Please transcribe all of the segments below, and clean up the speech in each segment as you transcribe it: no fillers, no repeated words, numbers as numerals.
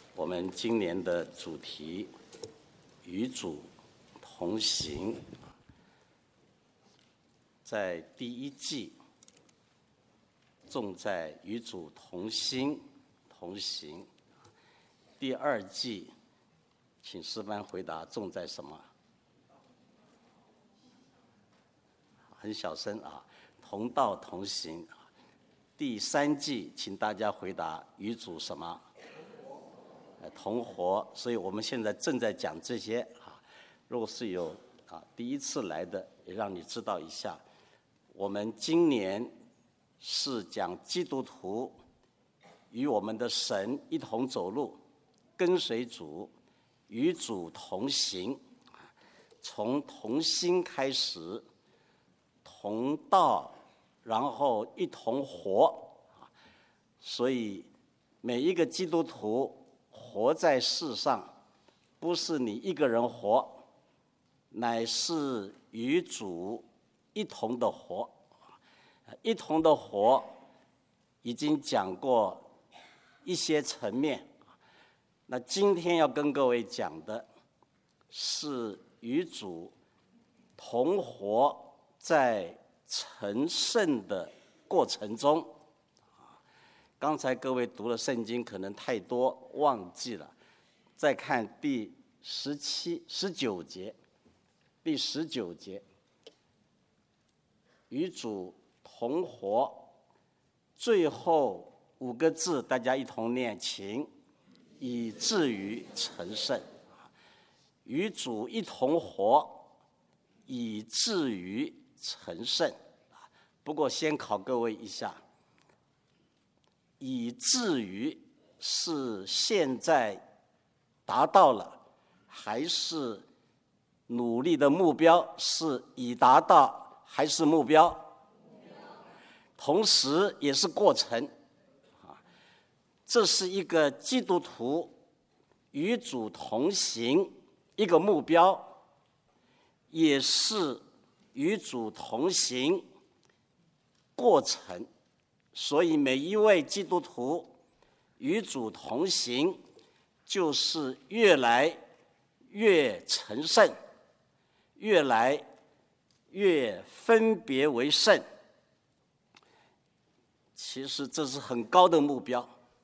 我们今年的主题与主同行，在第一季重在与主同心同行，第二季请诗班回答重在什么？很小声啊，同道同行。第三季请大家回答与主什么？同活。所以我们现在正在讲这些啊。如果是有第一次来的，也让你知道一下，我们今年是讲基督徒与我们的神一同走路，跟随主，与主同行，从同心开始，同道，然后一同活。所以每一个基督徒活在世上，不是你一个人活，乃是与主一同的活。一同的活已经讲过一些层面，那今天要跟各位讲的是与主同活在成圣的过程中。刚才各位读了圣经可能太多忘记了，再看第19节，第19节，与主同活，最后5个字大家一同念，请，以至于成圣。与主一同活，以至于成圣。不过先考各位一下，以至于是现在达到了，还是努力的目标？是已达到还是目标？同时也是过程。这是一个基督徒与主同行一个目标，也是与主同行过程。所以每一位基督徒与主同行，就是越来越成圣，越来越分别为圣。其实这是很高的目标，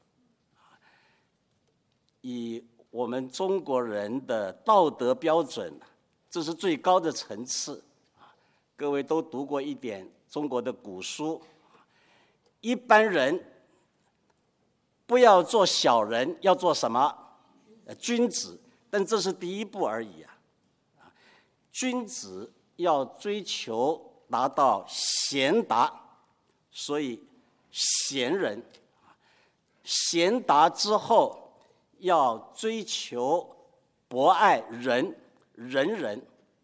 以我们中国人的道德标准，这是最高的层次。各位都读过一点中国的古书，一般人不要做小人，要做什么？君子。但这是第一步而已啊。君子要追求达到贤达，所以贤人，贤达之后要追求博爱人，人，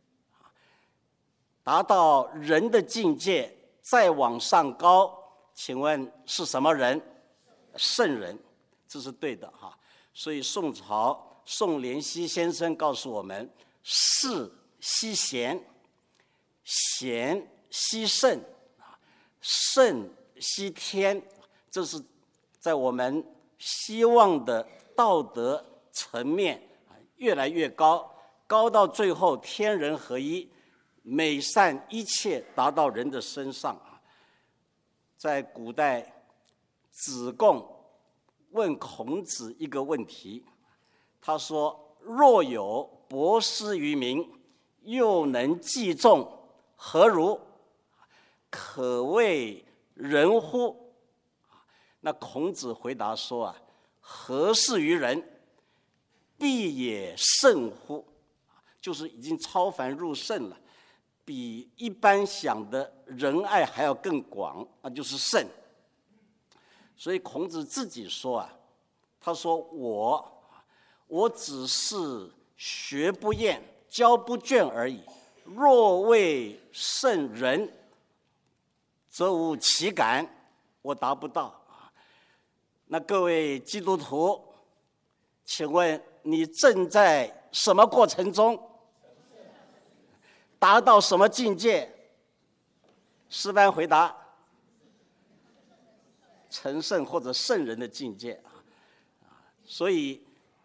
达到人的境界，再往上高，请问是什么人？圣人，这是对的哈。所以宋朝宋濂溪先生告诉我们：士惜贤，贤惜圣，圣惜天。这是在我们希望的道德层面越来越高，高到最后天人合一，美善一切达到人的身上。在古代，子贡问孔子一个问题，他说：若有博施于民，又能济众，何如？可谓仁乎？那孔子回答说何事于人？必也圣乎？就是已经超凡入圣了，比一般想的仁爱还要更广，那就是圣。所以孔子自己说他说我只是学不厌，教不倦而已。若为圣人，则无其感，我达不到。那各位基督徒，请问你正在什么过程中？达到什么境界？诗班回答：成圣或者圣人的境界。所以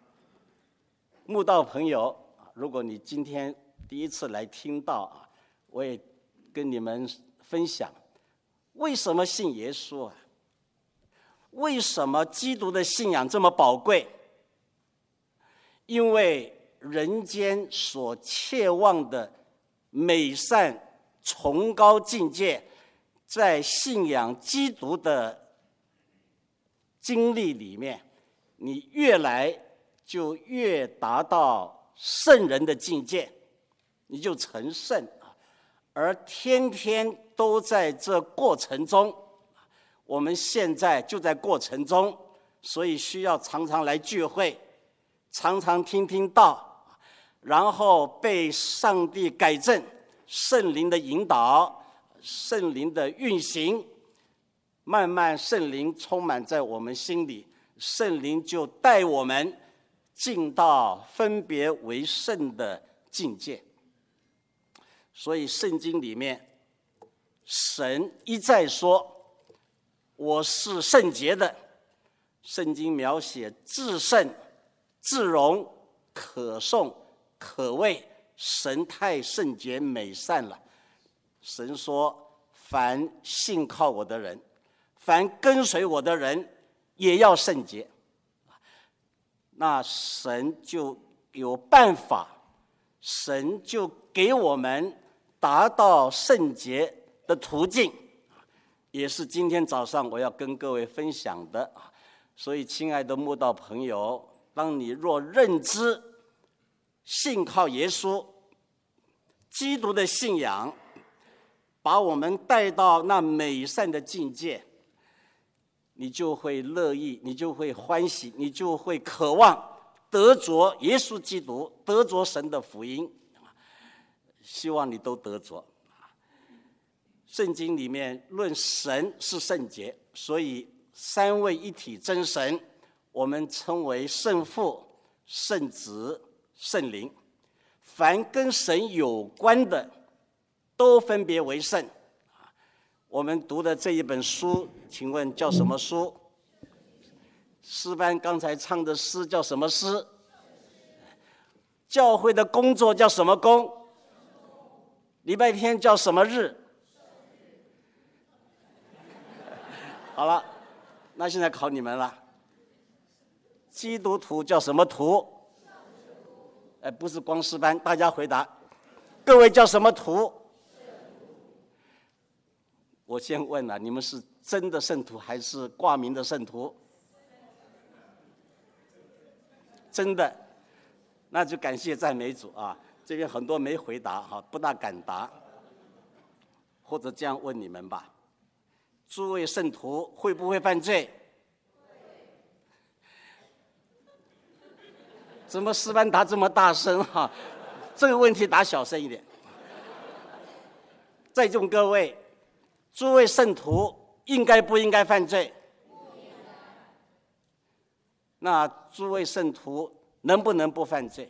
慕道朋友，如果你今天第一次来听到啊，我也跟你们分享，为什么信耶稣啊？为什么基督的信仰这么宝贵？因为人间所切望的美善崇高境界，在信仰基督的经历里面，你越来就越达到圣人的境界，你就成圣，而天天都在这过程中，我们现在就在过程中，所以需要常常来聚会，常常听听道，然后被上帝改正，圣灵的引导，圣灵的运行，慢慢圣灵充满在我们心里，圣灵就带我们进到分别为圣的境界。所以圣经里面神一再说我是圣洁的，圣经描写至圣至荣可颂可畏，神太圣洁美善了。神说凡信靠我的人，凡跟随我的人也要圣洁。那神就有办法，神就给我们达到圣洁的途径，也是今天早上我要跟各位分享的。所以亲爱的慕道朋友，当你若认知信靠耶稣，基督的信仰把我们带到那美善的境界，你就会乐意，你就会欢喜，你就会渴望得着耶稣基督，得着神的福音。希望你都得着。圣经里面论神是圣洁，所以三位一体真神我们称为圣父、圣子、圣灵。凡跟神有关的都分别为圣。我们读的这一本书，请问叫什么书？诗班刚才唱的诗叫什么诗？教会的工作叫什么工？礼拜天叫什么日？好了，那现在考你们了。基督徒叫什么徒？不是光诗班，大家回答。各位叫什么徒？我先问了，你们是真的圣徒还是挂名的圣徒？真的，那就感谢赞美主啊！这边很多没回答哈，不大敢答。或者这样问你们吧：诸位圣徒会不会犯罪？怎么诗班答这么大声哈？这个问题答小声一点。在座各位，诸位圣徒应该不应该犯罪？那诸位圣徒能不能不犯罪？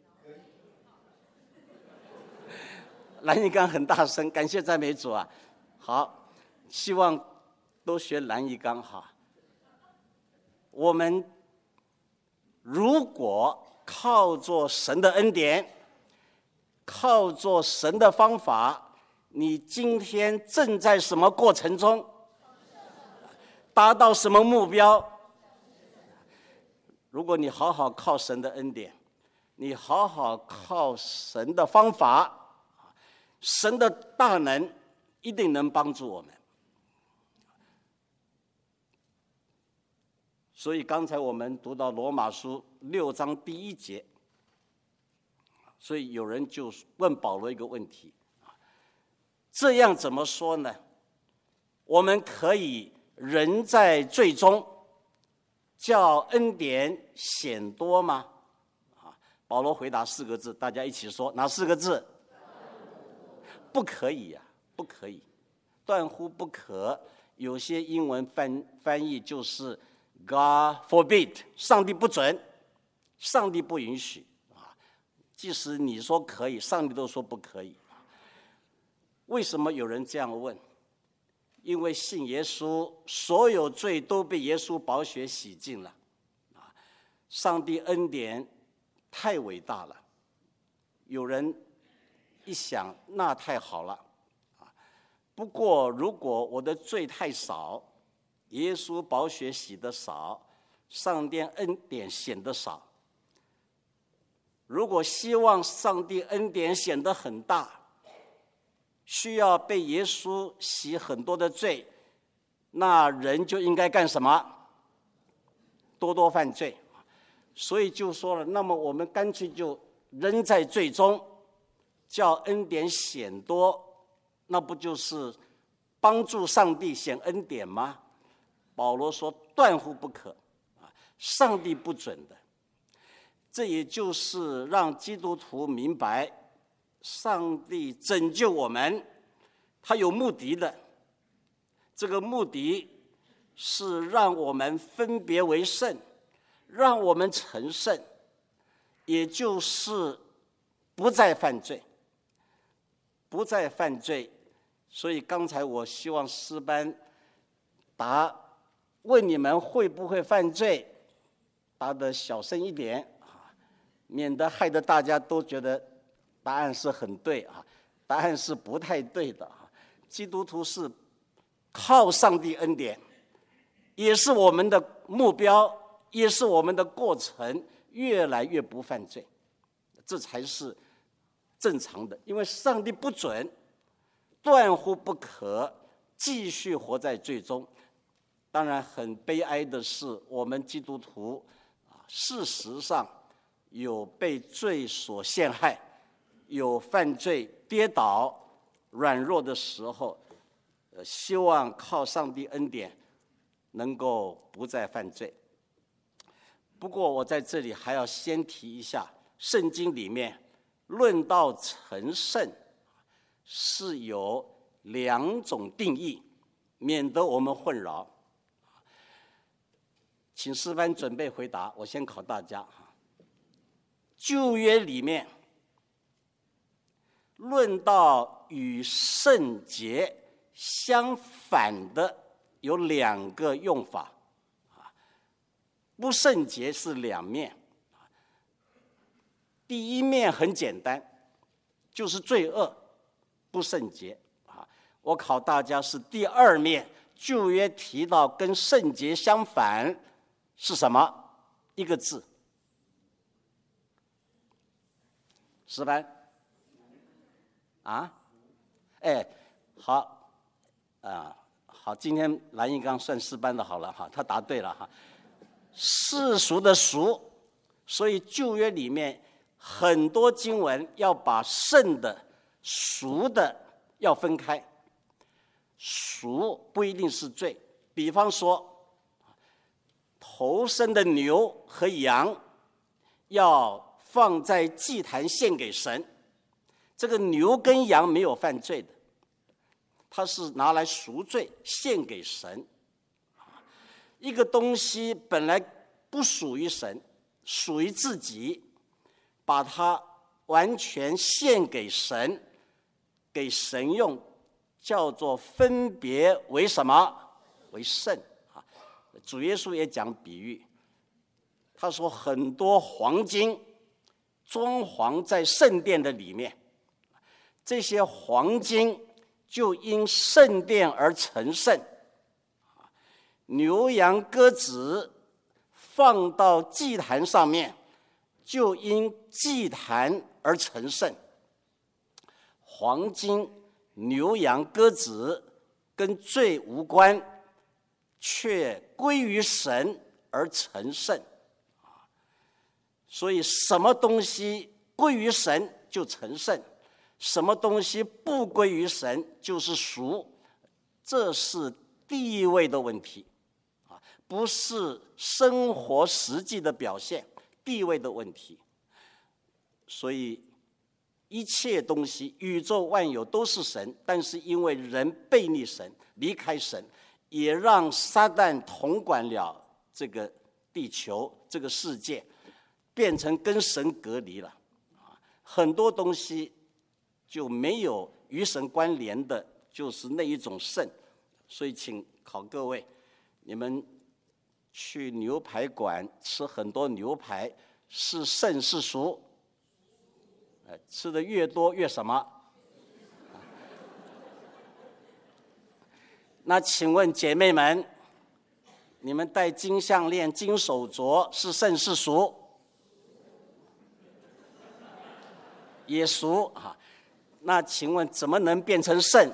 蓝一刚很大声，感谢赞美主啊！好，希望都学蓝一刚哈。我们如果靠着神的恩典，靠着神的方法，你今天正在什么过程中？达到什么目标？如果你好好靠神的恩典，你好好靠神的方法，神的大能一定能帮助我们。所以刚才我们读到罗马书6章第1节，所以有人就问保罗一个问题：这样怎么说呢？我们可以人在罪中，叫恩典显多吗？保罗回答4个字，大家一起说，哪4个字？不可以呀，不可以，断乎不可。有些英文翻译就是 God forbid， 上帝不准，上帝不允许啊。即使你说可以，上帝都说不可以。为什么有人这样问？因为信耶稣，所有罪都被耶稣宝血洗净了。上帝恩典太伟大了。有人一想，那太好了啊！不过，如果我的罪太少，耶稣宝血洗得少，上帝恩典显得少。如果希望上帝恩典显得很大，需要被耶稣洗很多的罪，那人就应该干什么？多多犯罪。所以就说了，那么我们干脆就仍在罪中，叫恩典显多，那不就是帮助上帝显恩典吗？保罗说断乎不可，上帝不准的。这也就是让基督徒明白，上帝拯救我们，他有目的的。这个目的是让我们分别为圣，让我们成圣，也就是不再犯罪，不再犯罪。所以刚才我希望诗班问你们会不会犯罪，答得小声一点，免得害得大家都觉得答案是很对啊，答案是不太对的啊。基督徒是靠上帝恩典，也是我们的目标，也是我们的过程，越来越不犯罪，这才是正常的。因为上帝不准，断乎不可继续活在罪中。当然很悲哀的是，我们基督徒事实上有被罪所陷害，有犯罪跌倒软弱的时候，希望靠上帝恩典能够不再犯罪。不过我在这里还要先提一下，圣经里面论到成圣是有2种定义，免得我们混淆。请诗班准备回答，我先考大家。旧约里面论到与圣洁相反的有2个用法，不圣洁是2面。第一面很简单，就是罪恶不圣洁。我考大家是第2面，旧约提到跟圣洁相反是什么？一个字。诗班好好，今天蓝一刚算诗班的好了哈，他答对了哈。世俗的俗，所以旧约里面很多经文要把圣的、俗的要分开。俗不一定是罪，比方说头生的牛和羊要放在祭坛献给神，这个牛跟羊没有犯罪的，它是拿来赎罪献给神。一个东西本来不属于神，属于自己，把它完全献给神，给神用，叫做分别为什么？为圣。主耶稣也讲比喻，他说很多黄金装潢在圣殿的里面，这些黄金就因圣殿而成圣。牛羊鸽子放到祭坛上面，就因祭坛而成圣。黄金、牛羊鸽子跟罪无关，却归于神而成圣。所以什么东西归于神就成圣，什么东西不归于神就是俗，这是地位的问题，不是生活实际的表现，地位的问题。所以一切东西，宇宙万有都是神，但是因为人背逆神，离开神，也让撒旦统管了这个地球，这个世界，变成跟神隔离了。很多东西就没有与神关联的，就是那一种圣。所以请考各位，你们去牛排馆吃很多牛排， 是圣是俗？吃的越多越什么？那请问姐妹们，你们戴金项链、金手镯是圣是俗？也俗啊。那请问怎么能变成圣？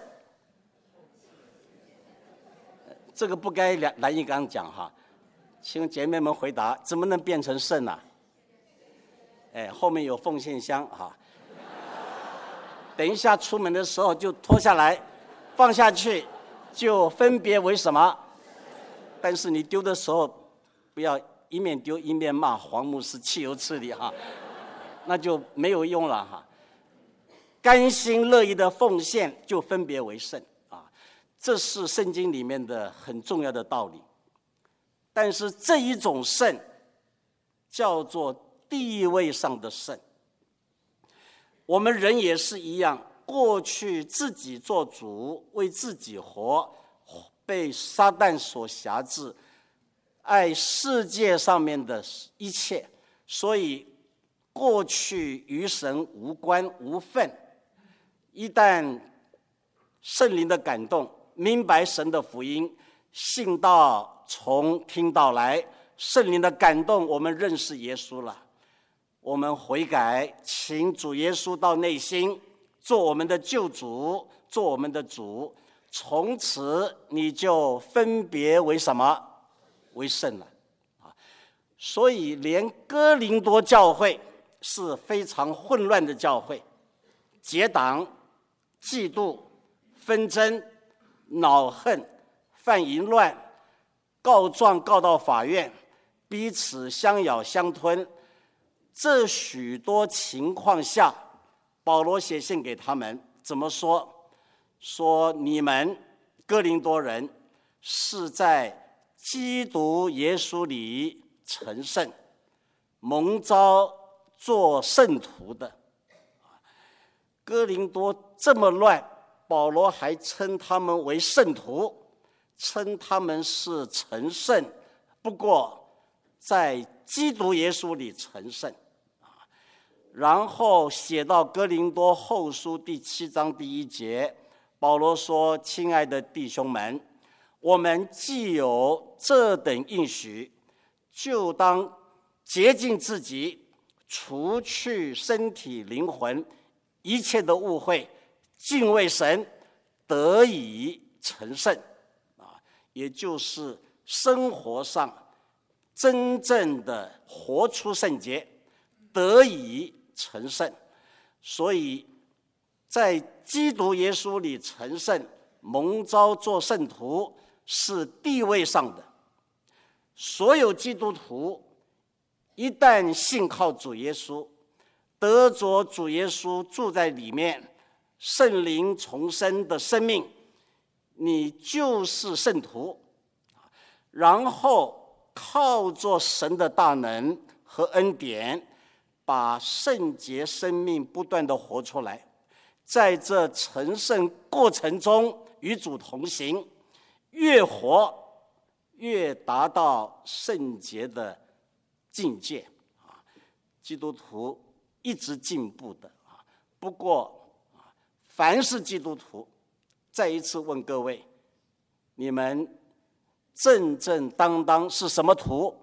这个不该蓝一刚讲哈，请姐妹们回答，怎么能变成圣呢？后面有奉献箱哈，等一下出门的时候就脱下来，放下去，就分别为什么？但是你丢的时候，不要一面丢一面骂黄牧师汽油吃力哈，那就没有用了哈。甘心乐意的奉献，就分别为圣啊，这是圣经里面的很重要的道理。但是这一种圣，叫做地位上的圣。我们人也是一样，过去自己做主，为自己活，被撒旦所辖制，爱世界上面的一切，所以过去与神无关无分。一旦圣灵的感动，明白神的福音，信道从听道来，圣灵的感动，我们认识耶稣了，我们悔改，请主耶稣到内心，做我们的救主，做我们的主，从此你就分别为什么？为圣了啊！所以连哥林多教会是非常混乱的教会，结党、嫉妒、纷争、恼恨、犯淫乱，告状告到法院，彼此相咬相吞。这许多情况下，保罗写信给他们，怎么说？说你们哥林多人是在基督耶稣里成圣，蒙召做圣徒的。哥林多这么乱，保罗还称他们为圣徒，称他们是成圣，不过在基督耶稣里成圣。然后写到哥林多后书第7章第1节，保罗说：亲爱的弟兄们，我们既有这等应许，就当洁净自己，除去身体灵魂一切的误会，敬畏神，得以成圣。也就是生活上真正的活出圣洁，得以成圣。所以在基督耶稣里成圣，蒙召做圣徒，是地位上的。所有基督徒一旦信靠主耶稣，得着主耶稣住在里面，圣灵重生的生命，你就是圣徒。然后靠着神的大能和恩典，把圣洁生命不断的活出来，在这成圣过程中与主同行，越活越达到圣洁的境界。基督徒一直进步的。不过凡是基督徒，再一次问各位，你们正正当当是什么徒？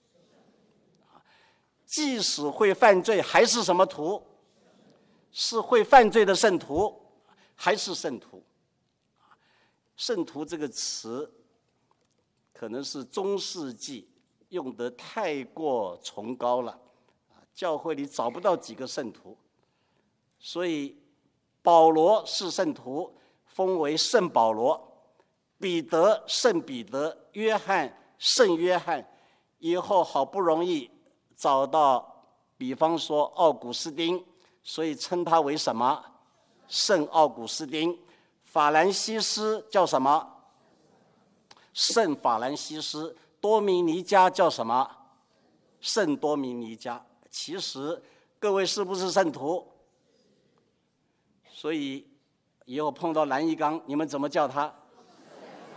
即使会犯罪，还是什么徒？是会犯罪的圣徒，还是圣徒？圣徒这个词可能是中世纪用得太过崇高了，教会里找不到几个圣徒，所以保罗是圣徒，封为圣保罗；彼得圣彼得，约翰圣约翰。以后好不容易找到，比方说奥古斯丁，所以称他为什么？圣奥古斯丁。法兰西斯叫什么？圣法兰西斯。多米尼加叫什么？圣多米尼加。其实各位是不是圣徒？所以以后碰到蓝一刚，你们怎么叫他？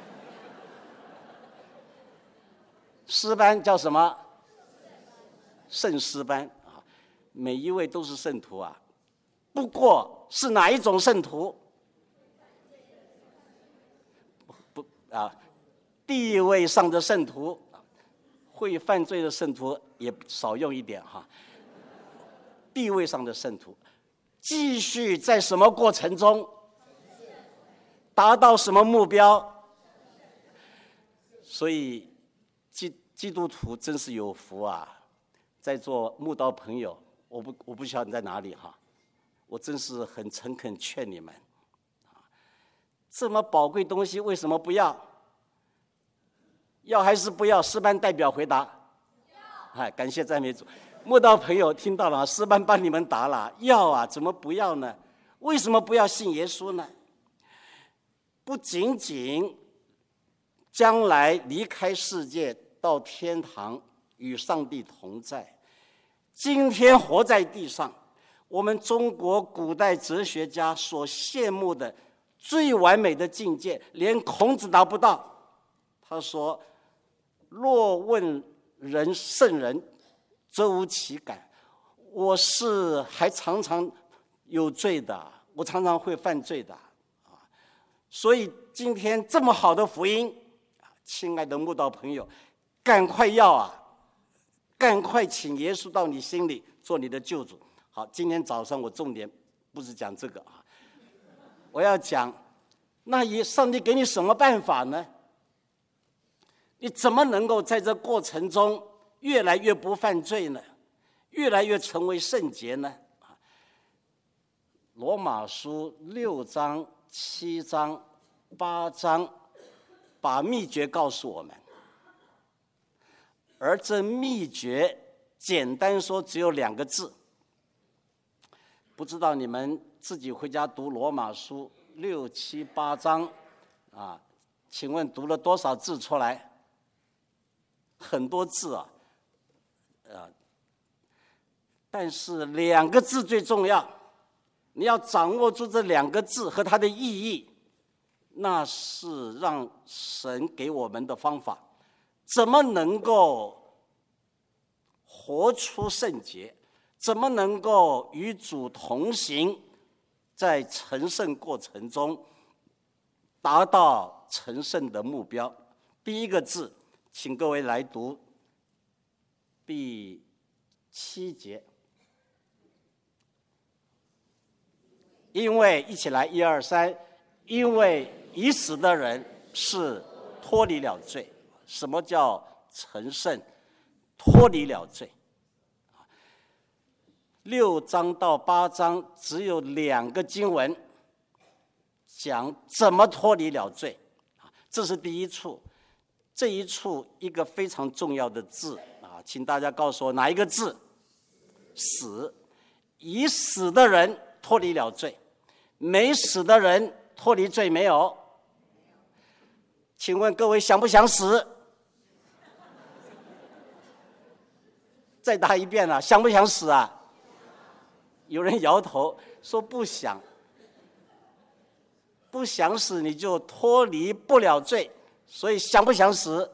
诗班叫什么？ 圣诗班啊，每一位都是圣徒啊。不过是哪一种圣徒？不啊，地位上的圣徒，会犯罪的圣徒也少用一点哈。地位上的圣徒，继续在什么过程中达到什么目标？所以基督徒真是有福啊！在座慕道朋友，我不晓得你在哪里哈，我真是很诚恳劝你们，这么宝贵东西为什么不要？要还是不要？诗班代表回答。哎，感谢赞美主。慕道朋友听到了，诗班帮你们答了，要啊，怎么不要呢？为什么不要信耶稣呢？不仅仅将来离开世界到天堂与上帝同在，今天活在地上，我们中国古代哲学家所羡慕的最完美的境界，连孔子达不到。他说：若问人圣人，则无其感。我是还常常有罪的，我常常会犯罪的啊。所以今天这么好的福音，亲爱的慕道朋友，赶快要啊，赶快请耶稣到你心里做你的救主。好，今天早上我重点不是讲这个啊，我要讲，那上帝给你什么办法呢？你怎么能够在这过程中越来越不犯罪呢？越来越成为圣洁呢？罗马书6章、7章、8章把秘诀告诉我们，而这秘诀简单说只有2个字。不知道你们自己回家读罗马书6、7、8章啊，请问读了多少字出来？很多字啊，但是2个字最重要，你要掌握住这2个字和它的意义，那是让神给我们的方法。怎么能够活出圣洁？怎么能够与主同行，在成圣过程中达到成圣的目标？第一个字，请各位来读第7节。因为一起来1、2、3，因为已死的人是脱离了罪。什么叫成圣？脱离了罪。6章到8章只有2个经文讲怎么脱离了罪，这是第一处。这一处一个非常重要的字啊，请大家告诉我哪一个字？死。已死的人脱离了罪，没死的人脱离罪没有？请问各位想不想死？再答一遍了，想不想死啊？有人摇头说不想。不想死你就脱离不了罪，所以想不想死？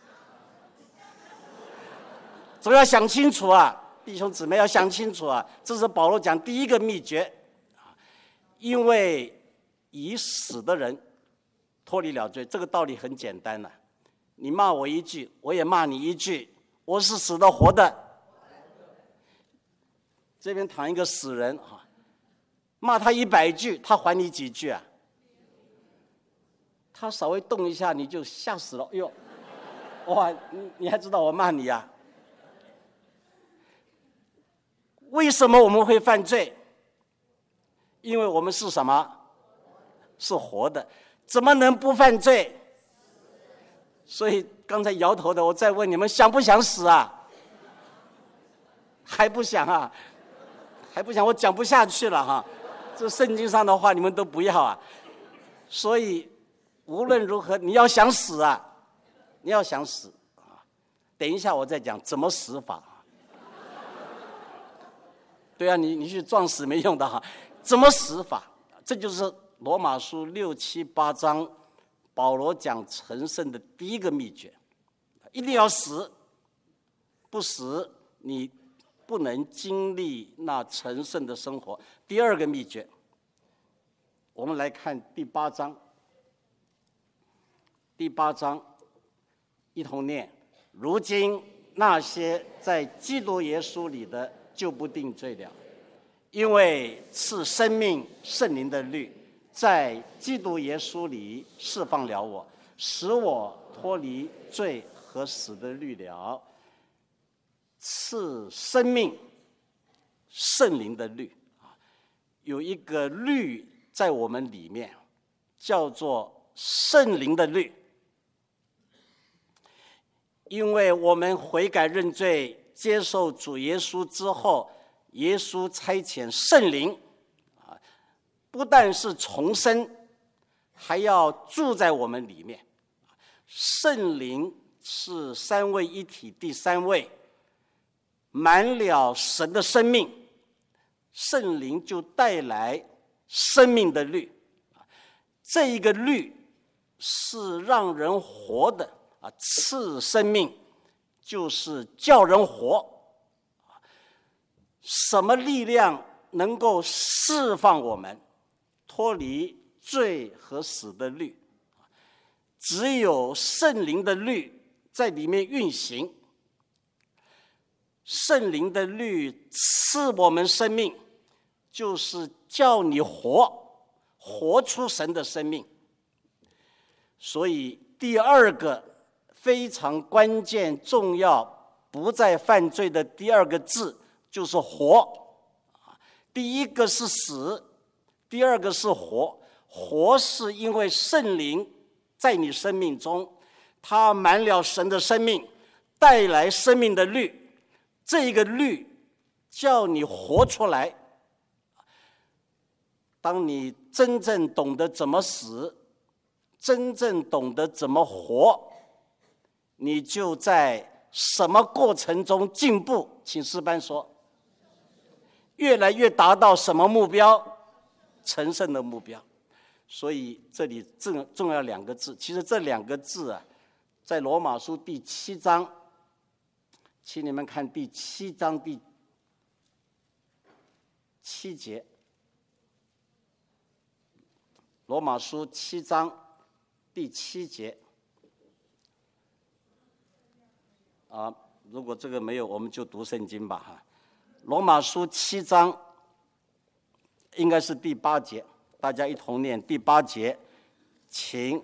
总要想清楚啊，弟兄姊妹要想清楚啊，这是保罗讲第一个秘诀。因为已死的人脱离了罪，这个道理很简单了。你骂我一句，我也骂你一句，我是死的活的。这边躺一个死人哈，骂他100句，他还你几句啊？他稍微动一下你就吓死了，哎呦，哇，你还知道我骂你啊？为什么我们会犯罪？因为我们是什么？是活的，怎么能不犯罪？所以刚才摇头的，我再问你们，想不想死啊？还不想啊？还不想，我讲不下去了哈。这圣经上的话你们都不要啊。所以无论如何你要想死啊，你要想死啊。等一下我再讲怎么死法。对啊，你去撞死没用的哈。怎么死法？这就是罗马书6、7、8章保罗讲成圣的第一个秘诀。一定要死，不死你不能经历那成圣的生活。第二个秘诀，我们来看第8章。第8章，一同念：如今那些在基督耶稣里的，就不定罪了，因为赐生命圣灵的律在基督耶稣里释放了我，使我脱离罪和死的律了。赐生命圣灵的律，有一个律在我们里面，叫做圣灵的律。因为我们悔改认罪，接受主耶稣之后，耶稣差遣圣灵，不但是重生，还要住在我们里面。圣灵是三位一体第三位，满了神的生命，圣灵就带来生命的律。这一个律是让人活的，赐生命就是叫人活。什么力量能够释放我们脱离罪和死的律？只有圣灵的律在里面运行。圣灵的律赐我们生命，就是叫你活出神的生命。所以第二个非常关键重要，不再犯罪的第二个字就是活。第一个是死，第二个是活。活是因为圣灵在你生命中，他满了神的生命，带来生命的律。这一个律叫你活出来。当你真正懂得怎么死，真正懂得怎么活，你就在什么过程中进步？请诗班说，越来越达到什么目标？成圣的目标。所以这里重要两个字，其实这两个字在罗马书第7章，请你们看第7章第7节，罗马书7章第7节。如果这个没有，我们就读圣经吧。罗马书7章应该是第8节，大家一同念第8节，请。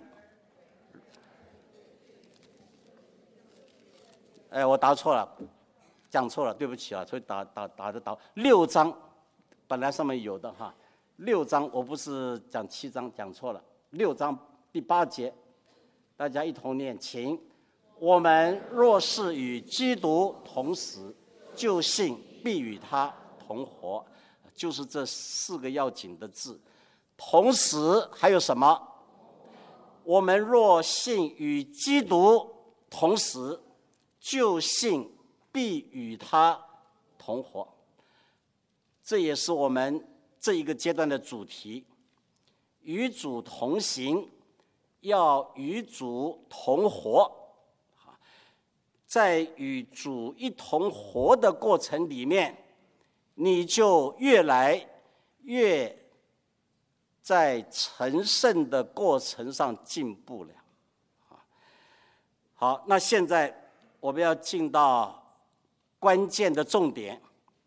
我答错了，讲错了，对不起啊，所以打6章，本来上面有的6章，我不是讲7章，讲错了，6章第8节，大家一同念，请。我们若是与基督同死，就信必与他同活，就是这4个要紧的字。同死还有什么？我们若信与基督同死，就信必与他同活。这也是我们这一个阶段的主题。与主同行，要与主同活。在与主一同活的过程里面，你就越来越在成圣的过程上进步了。好，那现在我们要进到关键的重点：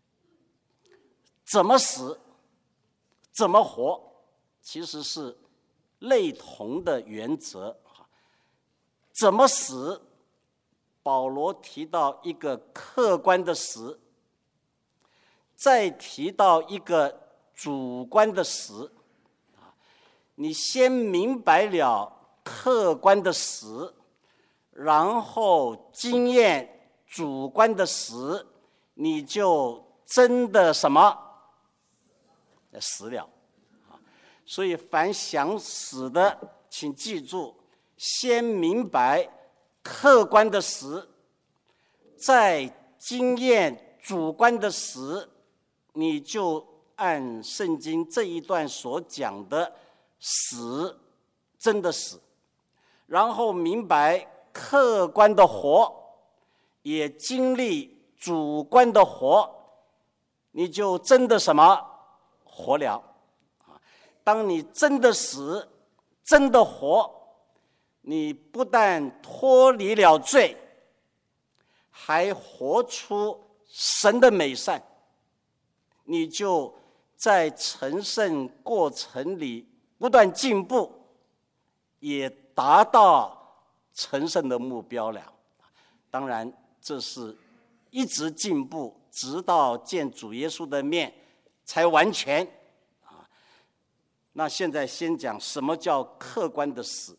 怎么死，怎么活，其实是类同的原则。怎么死？保罗提到一个客观的死，再提到一个主观的死。你先明白了客观的死，然后经验主观的死，你就真的什么？死了。所以凡想死的，请记住，先明白客观的死，再经验主观的死，你就按圣经这一段所讲的死，真的死。然后明白客观的活，也经历主观的活， 你就真的什么活了。当你真的死，真的活，你不但脱离了罪，还活出神的美善，你就在成圣过程里不断进步，也达到成圣的目标了。当然这是一直进步，直到见主耶稣的面才完全。那现在先讲什么叫客观的死，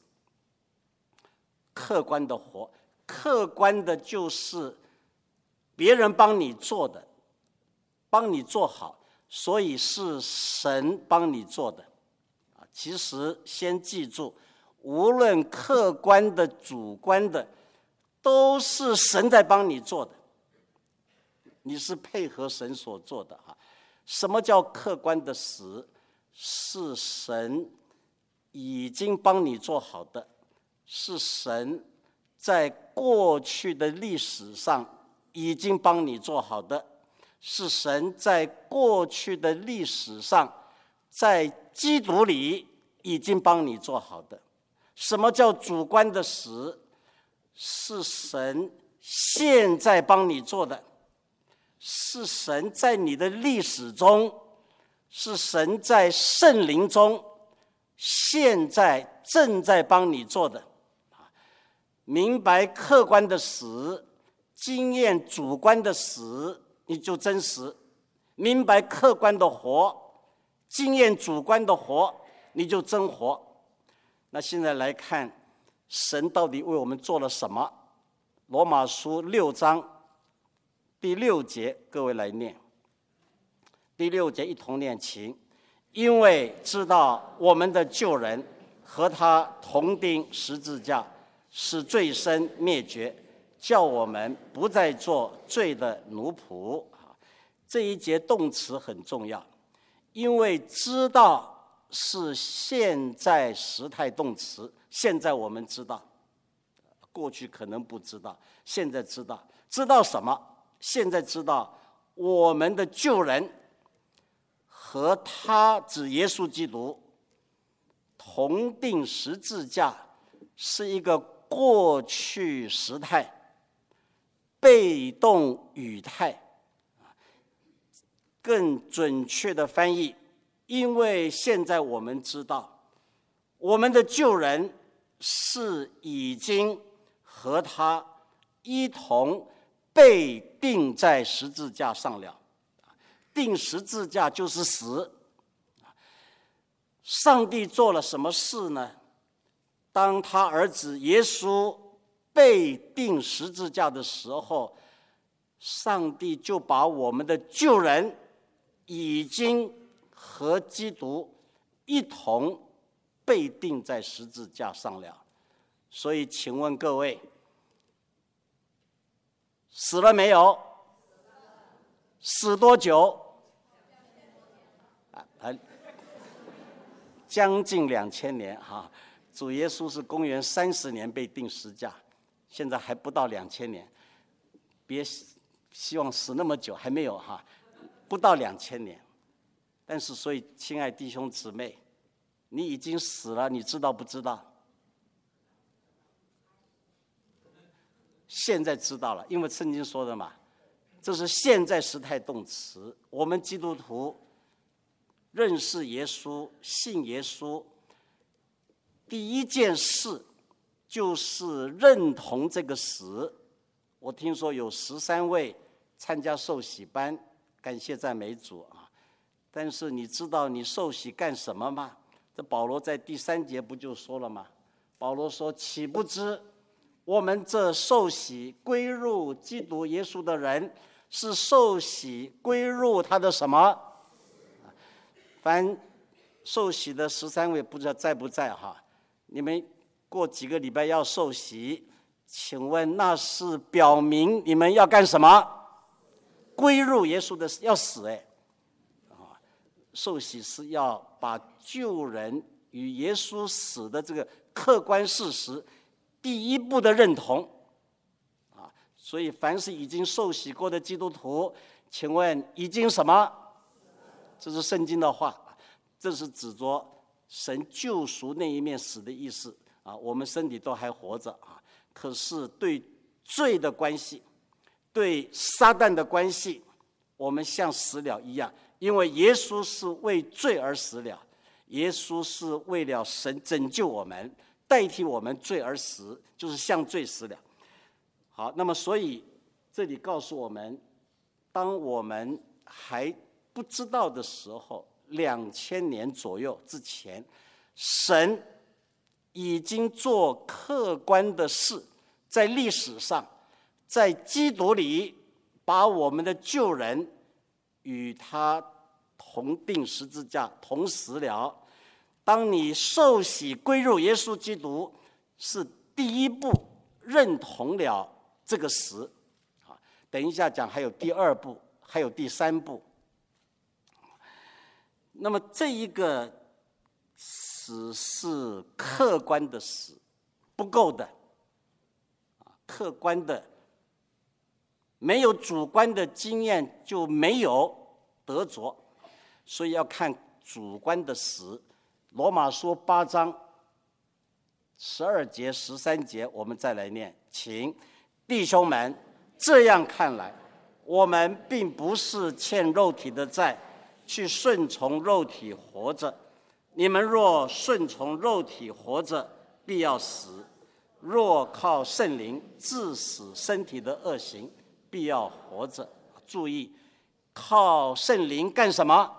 客观的活。客观的就是别人帮你做的，帮你做好，所以是神帮你做的。其实先记住，无论客观的主观的，都是神在帮你做的，你是配合神所做的。什么叫客观的死？是神已经帮你做好的，是神在过去的历史上已经帮你做好的，是神在过去的历史上在基督里已经帮你做好的。什么叫主观的死？是神现在帮你做的，是神在你的历史中，是神在圣灵中现在正在帮你做的。明白客观的死，经验主观的死，你就真实；明白客观的活，经验主观的活，你就真活。那现在来看神到底为我们做了什么。罗马书6章第6节，各位来念。第6节一同念，请。因为知道我们的救人和他同钉十字架，使罪身灭绝，叫我们不再做罪的奴仆。这一节动词很重要，因为知道是现在时态动词。现在我们知道，过去可能不知道，现在知道。知道什么？现在知道我们的救人和他，指耶稣基督，同钉十字架，是一个过去时态，被动语态。更准确的翻译，因为现在我们知道我们的救人是已经和他一同被钉在十字架上了。钉十字架就是死。上帝做了什么事呢？当他儿子耶稣被钉十字架的时候，上帝就把我们的救人已经和基督一同被钉在十字架上了。所以请问各位，死了没有？死多久？将近2000年哈。主耶稣是公元30年被钉十字架，现在还不到2000年。别希望死那么久，还没有哈，不到2000年。但是所以亲爱弟兄姊妹，你已经死了，你知道不知道？现在知道了，因为圣经说的嘛，这是现在时态动词。我们基督徒认识耶稣，信耶稣，第一件事就是认同这个死。我听说有13位参加受洗班，感谢赞美主啊！但是你知道你受洗干什么吗？这保罗在第3节不就说了吗？保罗说：“岂不知我们这受洗归入基督耶稣的人，是受洗归入他的什么？”凡受洗的13位不知道在不在哈？你们过几个礼拜要受洗，请问那是表明你们要干什么？归入耶稣的，要死哎！受洗是要把救人与耶稣死的这个客观事实第一步的认同啊！所以凡是已经受洗过的基督徒， 请问已经什么？这是圣经的话，这是指着神救赎那一面死的意思啊。我们身体都还活着啊，可是对罪的关系，对撒旦的关系，我们像死了一样，因为耶稣是为罪而死了，耶稣是为了神拯救我们，代替我们罪而死，就是向罪死了。好，那么所以这里告诉我们，当我们还不知道的时候，2000年左右之前，神已经做客观的事，在历史上，在基督里把我们的旧人与他同钉十字架，同死了。当你受洗归入耶稣基督，是第一步认同了这个死。等一下讲还有第二步，还有第三步。那么这一个死是客观的死，不够的，客观的没有主观的经验就没有得着，所以要看主观的死。罗马书8章12节13节，我们再来念，请弟兄们，这样看来，我们并不是欠肉体的债，去顺从肉体活着。你们若顺从肉体活着，必要死；若靠圣灵治死身体的恶行，必要活着。注意，靠圣灵干什么？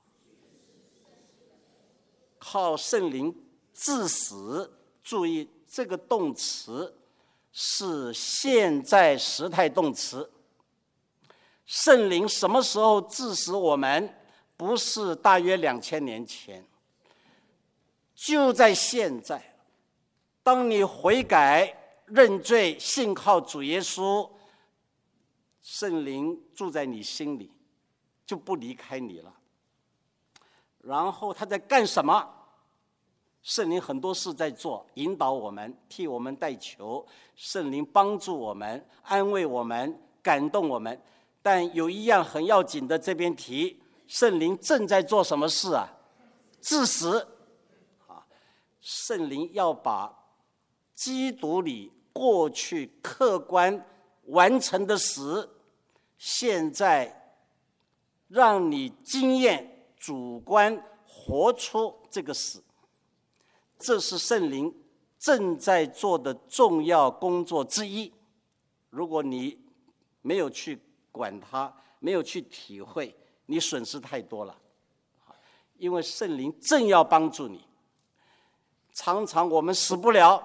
靠圣灵治死。注意，这个动词是现在时态动词。圣灵什么时候治死我们？不是大约2000年前，就在现在。当你悔改、认罪、信靠主耶稣，圣灵住在你心里，就不离开你了。然后他在干什么？圣灵很多事在做，引导我们，替我们代求，圣灵帮助我们，安慰我们，感动我们。但有一样很要紧的，这边提，圣灵正在做什么事啊？治死。圣灵要把基督里过去客观完成的死，现在让你经验主观活出这个死。这是圣灵正在做的重要工作之一。如果你没有去管它，没有去体会，你损失太多了。因为圣灵正要帮助你。常常我们死不了，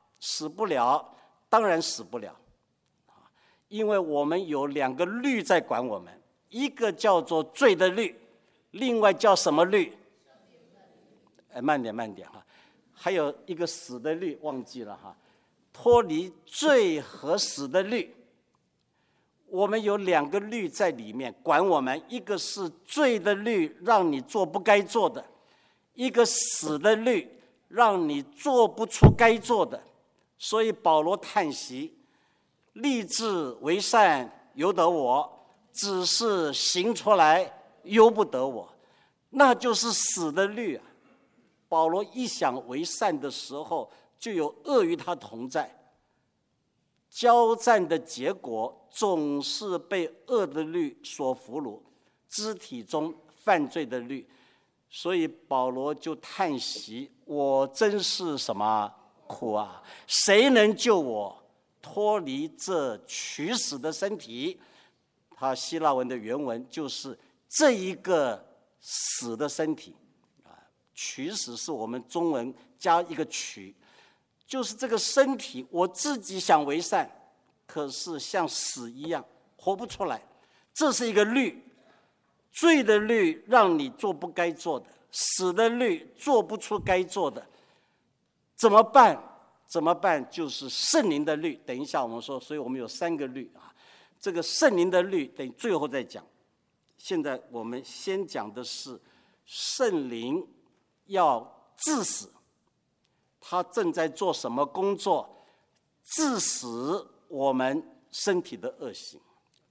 当然死不了，因为我们有2个律在管我们，一个叫做罪的律，另外叫什么律？慢点哈，还有一个死的律，忘记了哈，脱离罪和死的律。我们有2个律在里面管我们，一个是罪的律，让你做不该做的；一个死的律，让你做不出该做的。所以保罗叹息，立志为善由得我，只是行出来由不得我。那就是死的律啊。保罗一想为善的时候，就有恶与他同在，交战的结果总是被恶的律所俘虏，肢体中犯罪的律。所以保罗就叹息，我真是什么苦啊！谁能救我脱离这取死的身体？他希腊文的原文就是这一个死的身体。取死是我们中文加一个取，就是这个身体我自己想为善，可是像死一样活不出来。这是一个律，罪的律让你做不该做的，死的律做不出该做的。怎么办？就是圣灵的律。等一下我们说，所以我们有3个律啊。这个圣灵的律等最后再讲。现在我们先讲的是圣灵要治死，他正在做什么工作？治死我们身体的恶行。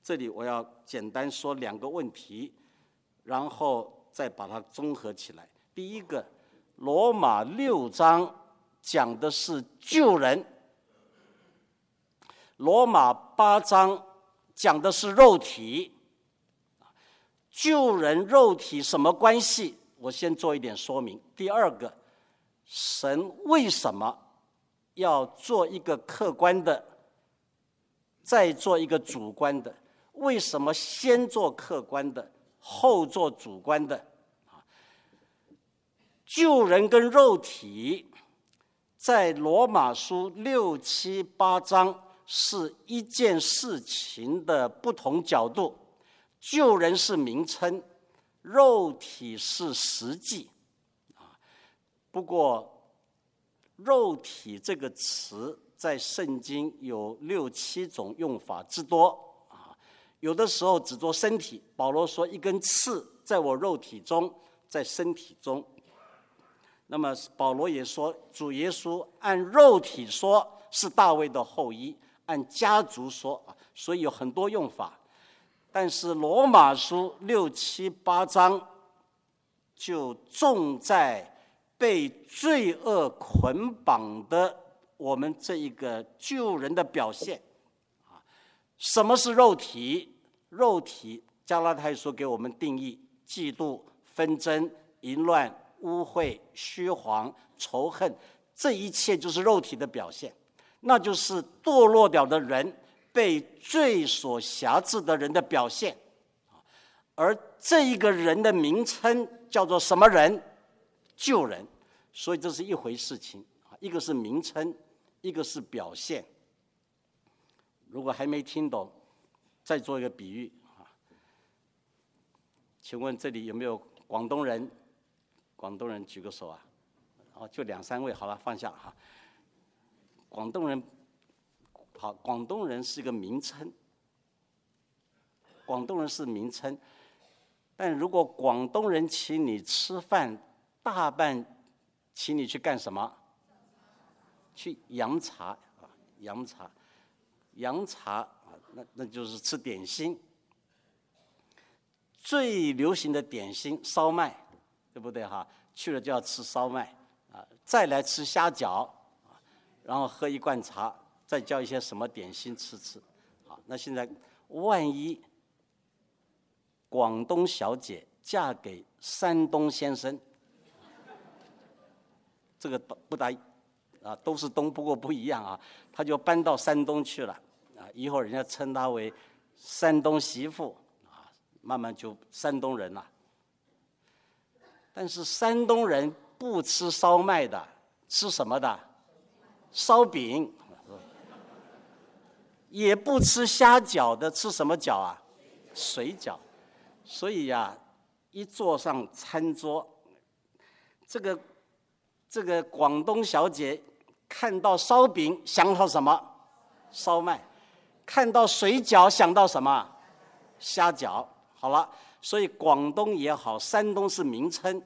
这里我要简单说2个问题，然后再把它综合起来。第一个，罗马6章讲的是救人，罗马8章讲的是肉体。救人肉体什么关系？我先做一点说明。第二个，神为什么要做一个客观的，再做一个主观的？为什么先做客观的，后做主观的？救人跟肉体在罗马书6、7、8章是一件事情的不同角度。救人是名称，肉体是实际。不过肉体这个词在圣经有6、7种用法之多，有的时候只做身体，保罗说一根刺在我肉体中，在身体中。那么保罗也说主耶稣按肉体说是大卫的后裔，按家族说，所以有很多用法。但是罗马书6、7、8章就重在被罪恶捆绑的我们这一个救人的表现。什么是肉体？肉体加拉太书给我们定义：嫉妒、纷争、淫乱、污秽、虚谎、仇恨，这一切就是肉体的表现，那就是堕落掉的人，被罪所辖制的人的表现。而这一个人的名称叫做什么人？救人。所以这是一回事情，一个是名称，一个是表现。如果还没听懂，再做一个比喻。请问这里有没有广东人？广东人举个手啊！就2、3位，好了，放下哈。广东人，好，广东人是一个名称，广东人是名称。但如果广东人请你吃饭，大半请你去干什么？去洋茶啊，洋茶，洋茶啊，那就是吃点心。最流行的点心烧麦，对不对哈？去了就要吃烧麦啊，再来吃虾饺啊，然后喝一罐茶，再叫一些什么点心吃。好，那现在万一广东小姐嫁给山东先生，这个不大啊，都是东，不过不一样啊，他就搬到山东去了啊，以后人家称他为山东媳妇啊，慢慢就山东人了。但是山东人不吃烧麦的，吃什么的？烧饼。也不吃虾饺的，吃什么饺啊？水饺。所以呀，一坐上餐桌，这个广东小姐看到烧饼想到什么？烧麦。看到水饺想到什么？虾饺。好了，所以广东也好，山东是名称。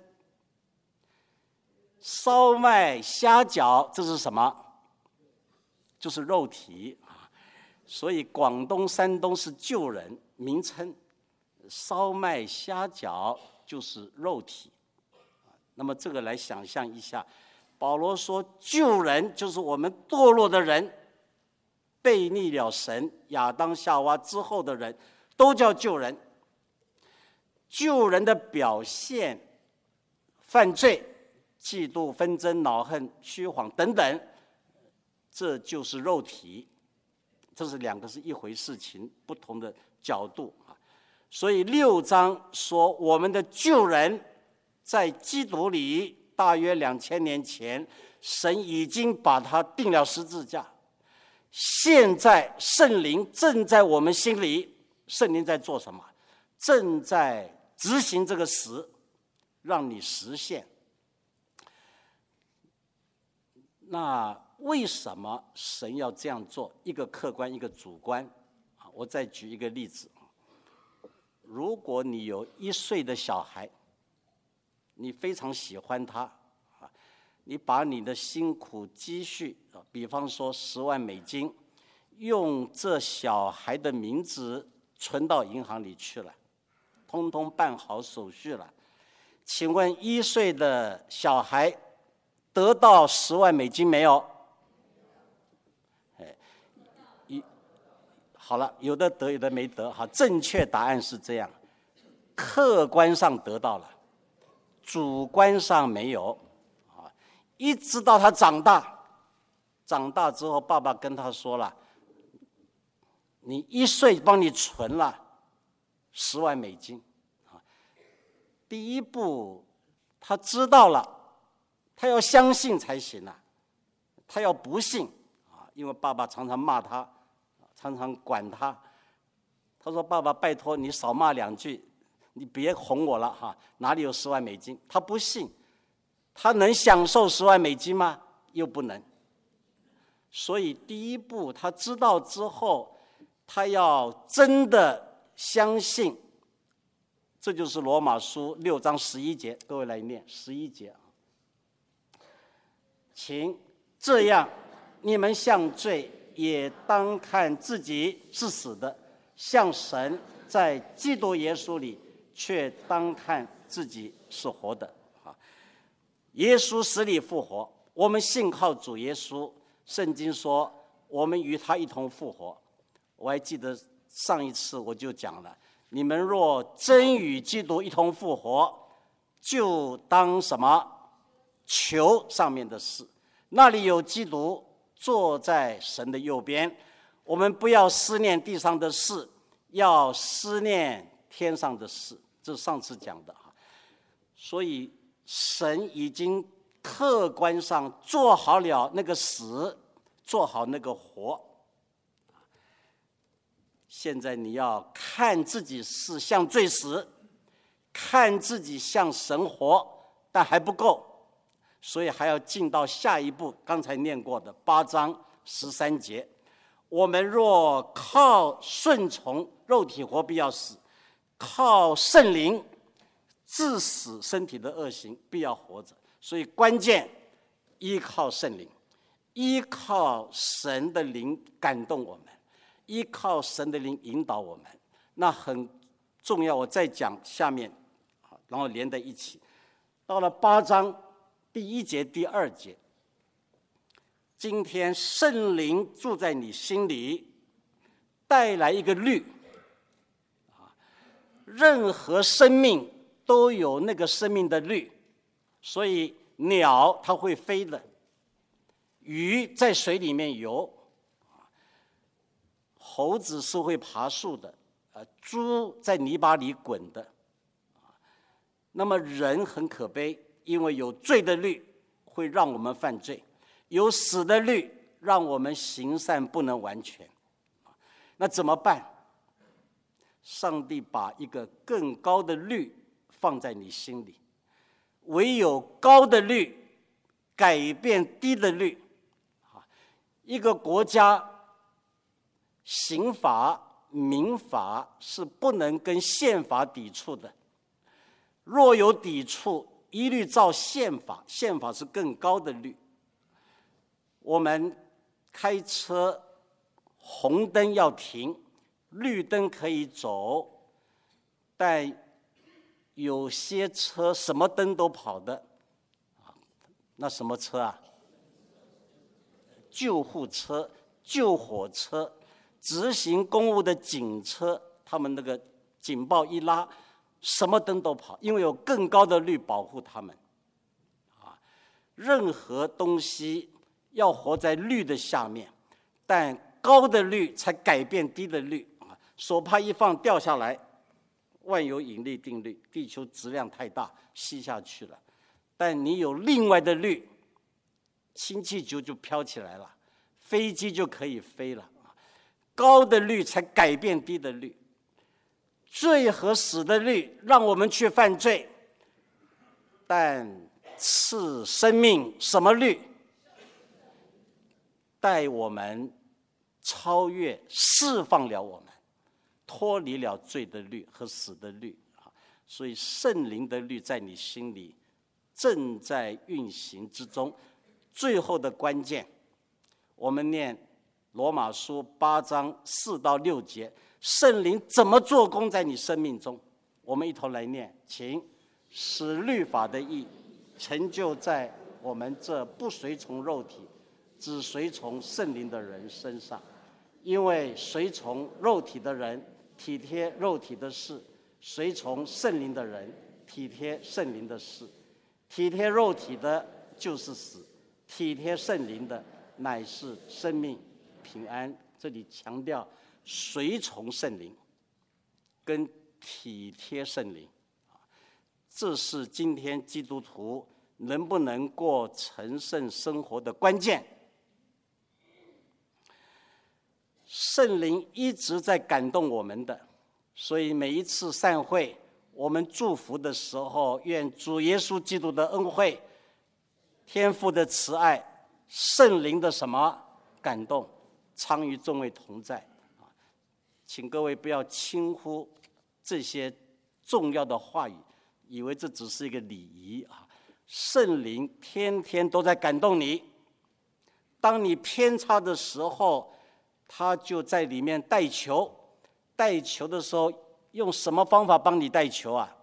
烧麦、虾饺，这是什么？就是肉体。所以广东、山东是救人名称，烧麦、虾饺就是肉体。那么这个来想象一下，保罗说救人就是我们堕落的人，背逆了神，亚当夏娃之后的人都叫救人。救人的表现，犯罪、嫉妒、纷争、恼恨、虚谎等等，这就是肉体。这是2个是一回事情，不同的角度啊。所以6章说我们的救人在基督里，大约2000年前，神已经把他钉了十字架。现在圣灵正在我们心里，圣灵在做什么？正在执行这个死，让你实现。那为什么神要这样做？一个客观，一个主观。我再举一个例子。如果你有1岁的小孩，你非常喜欢他，你把你的辛苦积蓄，比方说10万美金，用这小孩的名字存到银行里去了，通通办好手续了。请问1岁的小孩得到10万美金没有？好了，有的得，有的没得。好，正确答案是这样：客观上得到了，主观上没有。一直到他长大之后，爸爸跟他说了：“你1岁帮你存了10万美金。”第一步，他知道了，他要相信才行啊，他要不信啊，因为爸爸常常骂他，常常管他。他说：“爸爸，拜托你少骂2句，你别哄我了哈，哪里有10万美金？”他不信，他能享受10万美金吗？又不能。所以第一步，他知道之后，他要真的相信。这就是罗马书6章11节，各位来念11节啊。请这样，你们向罪也当看自己是死的，向神在基督耶稣里却当看自己是活的。耶稣死里复活，我们信靠主耶稣。圣经说我们与他一同复活。我还记得上一次我就讲了，你们若真与基督一同复活，就当什么？求上面的事，那里有基督坐在神的右边。我们不要思念地上的事，要思念天上的事。这是上次讲的。所以神已经客观上做好了那个死，做好那个活。现在你要看自己是像罪死，看自己像神活，但还不够，所以还要进到下一步，刚才念过的8章13节。我们若靠顺从肉体活，必要死；靠圣灵致死身体的恶行，必要活着。所以关键依靠圣灵，依靠神的灵感动我们，依靠神的灵引导我们，那很重要。我再讲下面，然后连在一起。到了8章第1节、第2节，今天圣灵住在你心里，带来一个律。任何生命都有那个生命的律，所以鸟它会飞的，鱼在水里面游，猴子是会爬树的，猪在泥巴里滚的。那么人很可悲，因为有罪的律会让我们犯罪，有死的律让我们行善不能完全。那怎么办？上帝把一个更高的律放在你心里，唯有高的律改变低的律。一个国家刑法、民法是不能跟宪法抵触的，若有抵触，一律照宪法，宪法是更高的律。我们开车，红灯要停，绿灯可以走，但有些车什么灯都跑的，那什么车啊？救护车、救火车、执行公务的警车，他们那个警报一拉，什么灯都跑，因为有更高的律保护他们。任何东西要活在律的下面，但高的律才改变低的律。手帕一放掉下来，万有引力定律，地球质量太大，吸下去了。但你有另外的律，氢气球就飘起来了，飞机就可以飞了。高的律才改变低的律。罪和死的律让我们去犯罪，但赐生命什么律？带我们超越、释放了我们，脱离了罪的律和死的律。所以圣灵的律在你心里正在运行之中。最后的关键，我们念罗马书8章4到6节， 圣灵怎么做工在你生命中？我们一同来念，请使律法的义成就在我们这不随从肉体，只随从圣灵的人身上。因为随从肉体的人体贴肉体的事，随从圣灵的人体贴圣灵的事。体贴肉体的就是死，体贴圣灵的乃是生命平安。这里强调随从圣灵跟体贴圣灵，这是今天基督徒能不能过成圣生活的关键。圣灵一直在感动我们的，所以每一次散会我们祝福的时候，愿主耶稣基督的恩惠、天父的慈爱、圣灵的什么感动常与众位同在。请各位不要轻忽这些重要的话语，以为这只是一个礼仪啊！圣灵天天都在感动你，当你偏差的时候，他就在里面带球。带球的时候用什么方法帮你带球啊？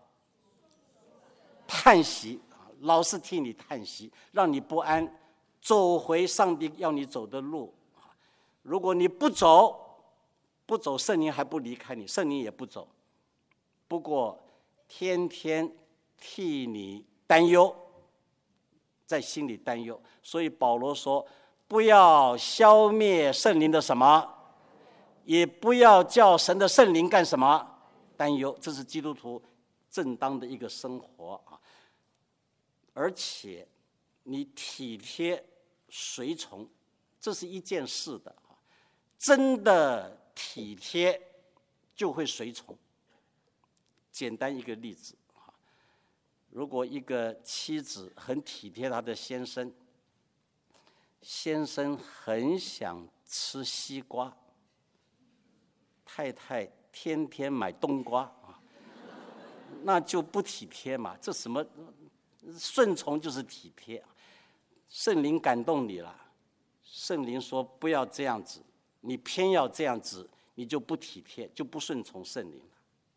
叹息，老是替你叹息，让你不安，走回上帝要你走的路。如果你不走，圣灵还不离开你，圣灵也不走，不过天天替你担忧，在心里担忧。所以保罗说，不要消灭圣灵的什么，也不要叫神的圣灵干什么担忧。这是基督徒正当的一个生活啊！而且你体贴随从，这是一件事的啊！真的体贴就会随从。简单一个例子啊，如果一个妻子很体贴她的先生，先生很想吃西瓜，太太天天买冬瓜啊，那就不体贴嘛。这什么顺从就是体贴。圣灵感动你了，圣灵说不要这样子，你偏要这样子，你就不体贴，就不顺从圣灵了。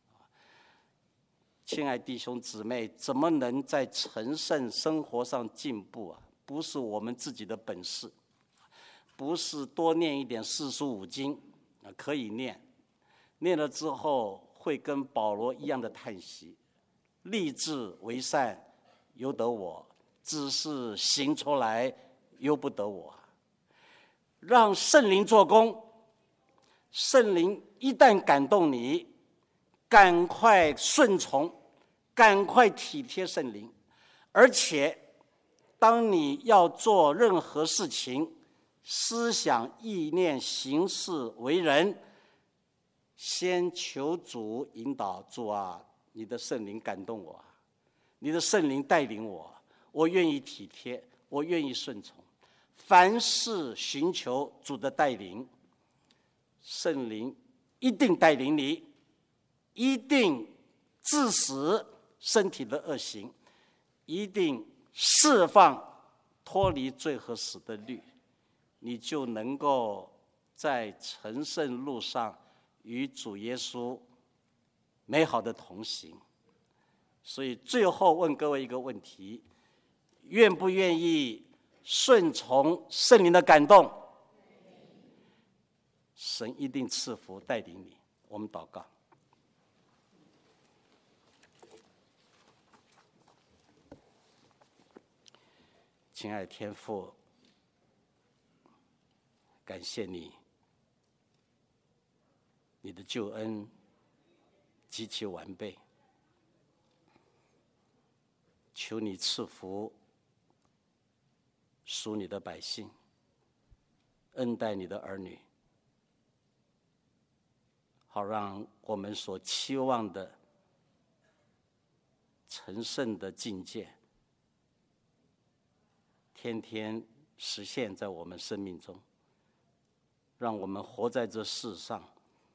亲爱弟兄姊妹，怎么能在成圣生活上进步啊？不是我们自己的本事，不是多念一点45经可以念，念了之后会跟保罗一样的叹息，立志为善由得我，只是行出来由不得我。让圣灵做工，圣灵一旦感动你，赶快顺从，赶快体贴圣灵。而且当你要做任何事情，思想意念行事为人，先求主引导。主啊，你的圣灵感动我，你的圣灵带领我，我愿意体贴，我愿意顺从。凡事寻求主的带领，圣灵一定带领你，一定治死身体的恶行，一定释放脱离罪和死的律，你就能够在成圣路上与主耶稣美好的同行。所以最后问各位一个问题，愿不愿意顺从圣灵的感动？神一定赐福带领你。我们祷告。亲爱的天父，感谢你，你的救恩极其完备，求你赐福属你的百姓，恩待你的儿女，好让我们所期望的成圣的境界天天实现在我们生命中，让我们活在这世上，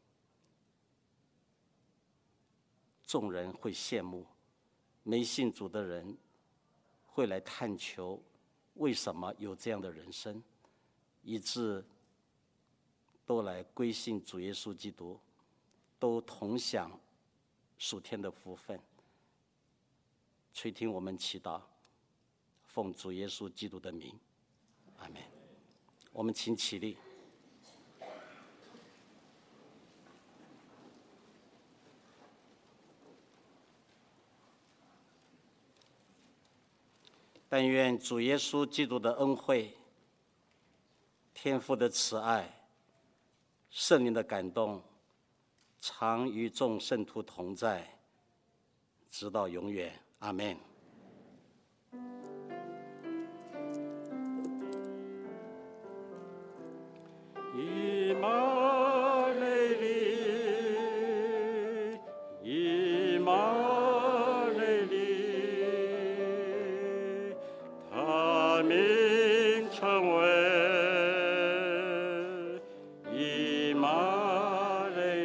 众人会羡慕，没信主的人会来探求为什么有这样的人生，以致都来归信主耶稣基督， 都同享属天的福分。垂听我们祈祷，奉主耶稣基督的名，阿们。我们请起立。但愿主耶稣基督的恩惠、天父的慈爱、圣灵的感动，常与众圣徒同在，直到永远。阿们。以马内利，以马内利，他名称为以马内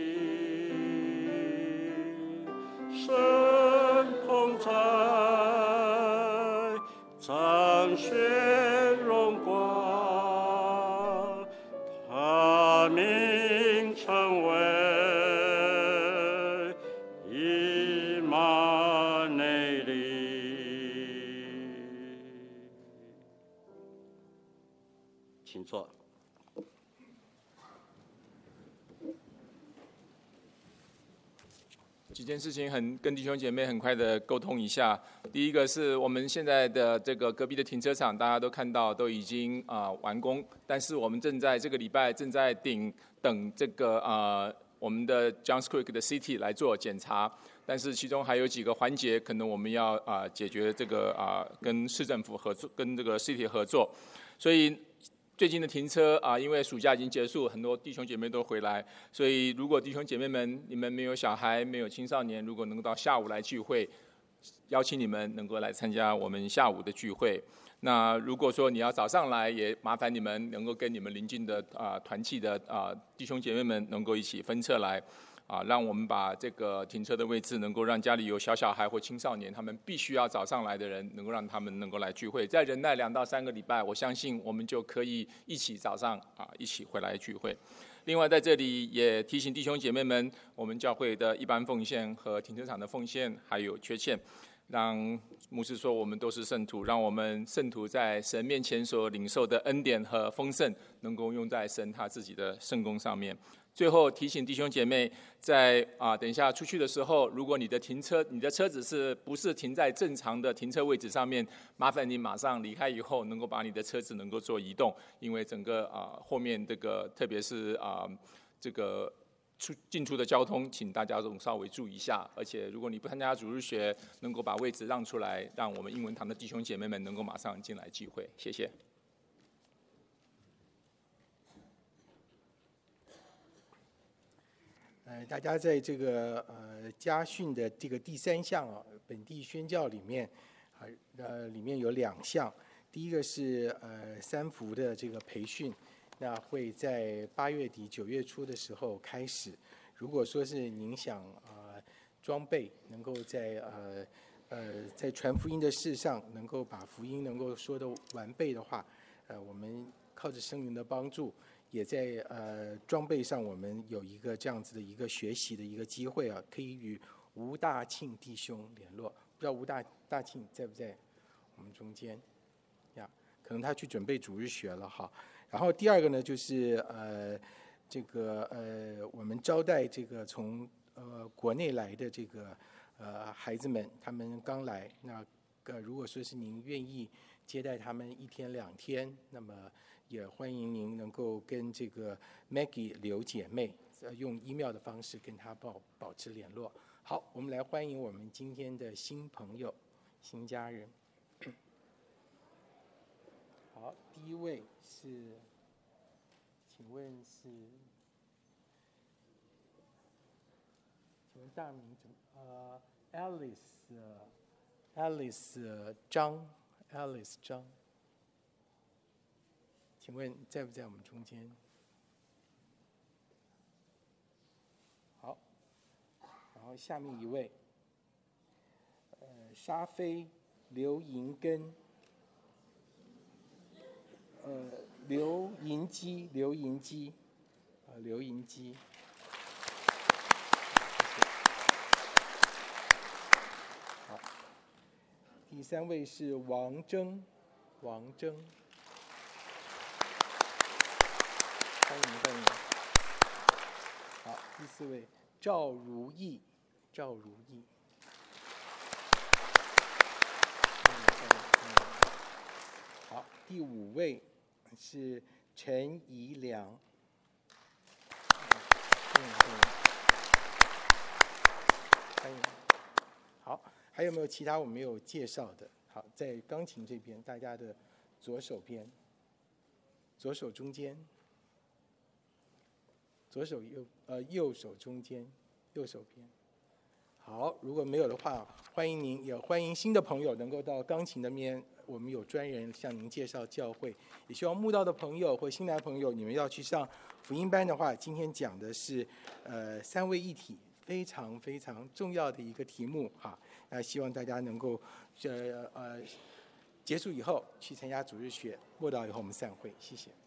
利，神同在，彰显荣光，他名称为以马内利。请坐。 几件事情跟弟兄姐妹很快的沟通一下。第一个是我们现在的这个隔壁的停车场，大家都看到都已经完工，但是我们正在这个礼拜正在等这个我们的 Johns Creek 的 City 来做检查，但是其中还有几个环节可能我们要解决这个跟市政府合作，跟这个 City 合作，所以最近的停车因为暑假已经结束，很多弟兄姐妹都回来，所以如果弟兄姐妹们你们没有小孩、没有青少年，如果能够到下午来聚会，邀请你们能够来参加我们下午的聚会。那如果说你要早上来，也麻烦你们能够跟你们邻近的团契的弟兄姐妹们能够一起分车来。让我们把这个停车的位置能够让家里有小孩或青少年，他们必须要早上来的人，能够让他们能够来聚会。再忍耐2到3个礼拜，我相信我们就可以一起早上一起回来聚会。另外在这里也提醒弟兄姐妹们，我们教会的一般奉献和停车场的奉献还有缺欠，让牧师说我们都是圣徒，让我们圣徒在神面前所领受的恩典和丰盛，能够用在神他自己的圣工上面。最后提醒弟兄姐妹，在等一下出去的时候，如果你的车子不是停在正常的停车位置上面，麻烦你马上离开以后，能够把你的车子能够做移动，因为整个后面这个特别是这个进出的交通，请大家都稍微注意一下。而且如果你不参加主日学，能够把位置让出来，让我们英文堂的弟兄姐妹们能够马上进来聚会。谢谢。 大家在这个家训的这个第3项本地宣教里面，里面有2项。第一个是3福的这个培训，那会在8月底9月初的时候开始。如果说是您想装备能够在传福音的事上能够把福音能够说得完备的话，我们靠着圣灵的帮助，也在装备上我们有一个这样子的一个学习的一个机会可以与吴大庆弟兄联络。不知道吴大庆在不在我们中间呀？可能他去准备主日学了哈。然后第二个呢，就是我们招待这个从国内来的这个孩子们，他们刚来，那如果说是您愿意接待他们1天2天，那么也欢迎您能够跟这个 Maggie 刘姐妹用 email 的方式跟她保持联络。好，我们来欢迎我们今天的新朋友、新家人。好，第一位是，请问大名怎么？Alice 张 ，Alice 张，请问在不在我们中间？好，然后下面一位，沙飞刘银根，刘银基。 第3位是王征，欢迎。好，第4位赵如意。好，第5位是陈怡良。欢迎。好，还有没有其他我没有介绍的？好，在钢琴这边，大家的左手边，左手中间，右手中间，右手边。好，如果没有的话，欢迎您，也欢迎新的朋友能够到钢琴那边，我们有专人向您介绍教会。也希望慕道的朋友或新来朋友，你们要去上福音班的话，今天讲的是3位一体，非常非常重要的一个题目哈。希望大家能够结束以后去参加主日学，慕道以后我们散会，谢谢。